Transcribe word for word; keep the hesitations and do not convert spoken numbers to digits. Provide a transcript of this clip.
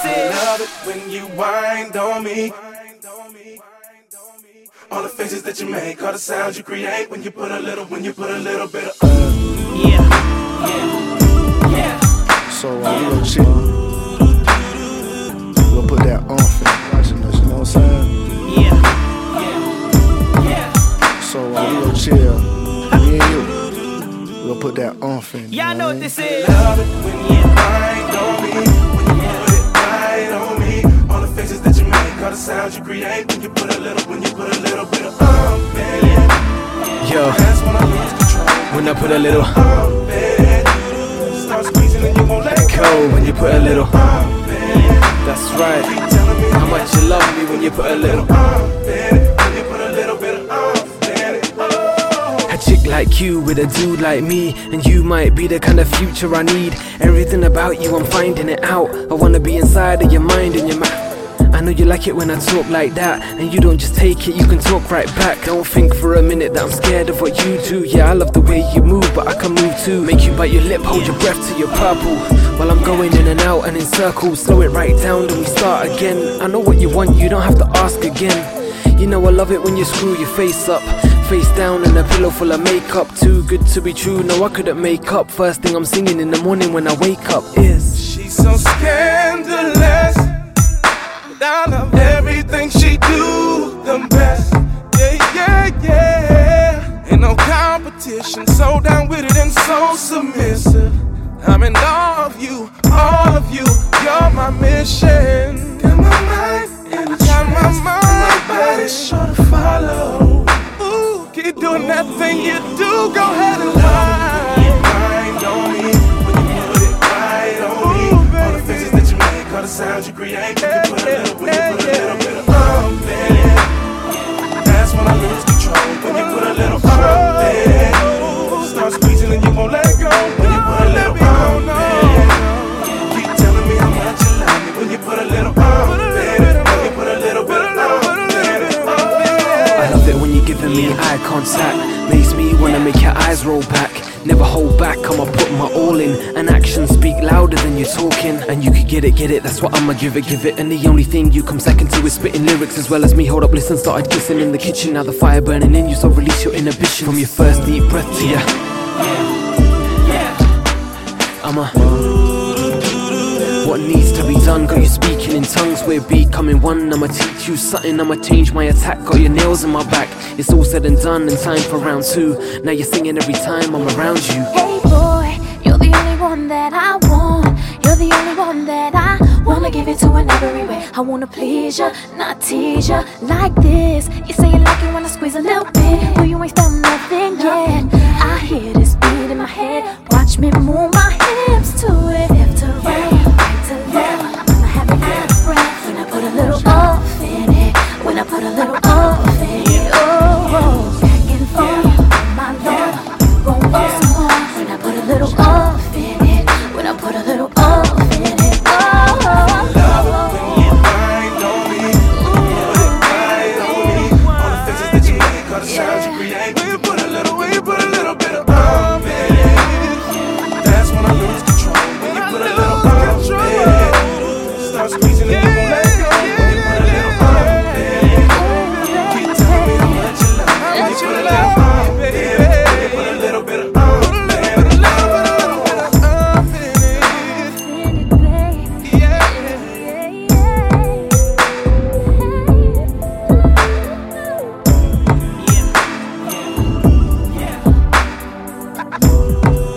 this is. Love it when you wind on me. All the faces that you make, all the sounds you create when you put a little, when you put a little bit of uh. Yeah, yeah, yeah. So uh, we gon' chill. We'll put that on for watching us, you know what I'm saying? Yeah, yeah, yeah. So uh, we gon' chill. Me and you. We'll put that on for you. Y'all know what this is. Love it when you wind on me, when you put it right on me. All the faces that you make, all the sounds you create when you put a little, when you put a little bit of um, baby. Yo, That's when I lose control. when I put a little Um, baby. Start squeezing and you won't let go. cold, when you put a little, Um, baby. that's right. Keep telling me How much you love me when you put a little. um, baby. When you put a little bit of um, baby. Oh. A chick like you with a dude like me, and you might be the kind of future I need. Everything about you, I'm finding it out. I wanna be inside of your mind and your mouth. I know you like it when I talk like that, and you don't just take it, you can talk right back. Don't think for a minute that I'm scared of what you do. Yeah, I love the way you move, but I can move too. Make you bite your lip, hold your breath till you're purple, while I'm going in and out and in circles. Slow it right down, then we start again. I know what you want, you don't have to ask again. You know I love it when you screw your face up, face down and a pillow full of makeup. Too good to be true, no I couldn't make up. First thing I'm singing in the morning when I wake up is She's so scandalous, but I love everything she do the best. Yeah, yeah, yeah. Ain't no competition, so down with it and so submissive. I'm in awe of you, all of you. You're my mission. Got my mind in a got my mind, my body's sure to follow. Ooh, keep doing that thing you do. Go ahead and whine. Mind on me when you put it right on me. All the faces that you make, all the sounds you create. When you put a little, when you put a little bit of um, baby. That's when I lose control. When you put a little um, baby. Start squeezing and you won't let go. When you put a little um, baby. Keep telling me how much you love me. When you put a little um, baby. When you put a little bit of um, baby. I love it when you're giving me eye contact. Makes me wanna make your eyes roll back. Never hold back, I'ma put my all in. And actions speak louder than you're talking. And you could get it, get it, that's what I'ma give it, give it. And the only thing you come second to is spitting lyrics as well as me. Hold up, listen, started kissing in the kitchen. Now the fire burning in you, so release your inhibition. From your first deep breath to your I'ma what needs to be done, got you speaking in tongues, we're becoming one. I'ma teach you something, I'ma change my attack. Got your nails in my back, it's all said and done and time for round two. Now you're singing every time I'm around you. Hey boy, you're the only one that I want. You're the only one that I wanna give it to in every way. I wanna please you, not tease you like this. You say you like it when I squeeze a little bit, but you ain't felt nothing yet. I hear this beat in my head, watch me move my hips to it. Left to right, right to left, I'ma have it out of breath. When I put a little off in it, when I put a little off in it. Oh, oh, back and forth, my love, you gon' want some more. When I put a little off in it, when I put a little off in it. Oh, oh, love it when you wind on me, put it right on me. All the faces that you make, all the sounds you create. When you put a little, when you put a little bit of um, baby. That's when I lose control. When you put a little um, baby. Start squeezing and you won't let go. When you put a little um, baby. Keep telling me how much you love me. When you put a little um, baby. When you put a little bit of um, oh, oh.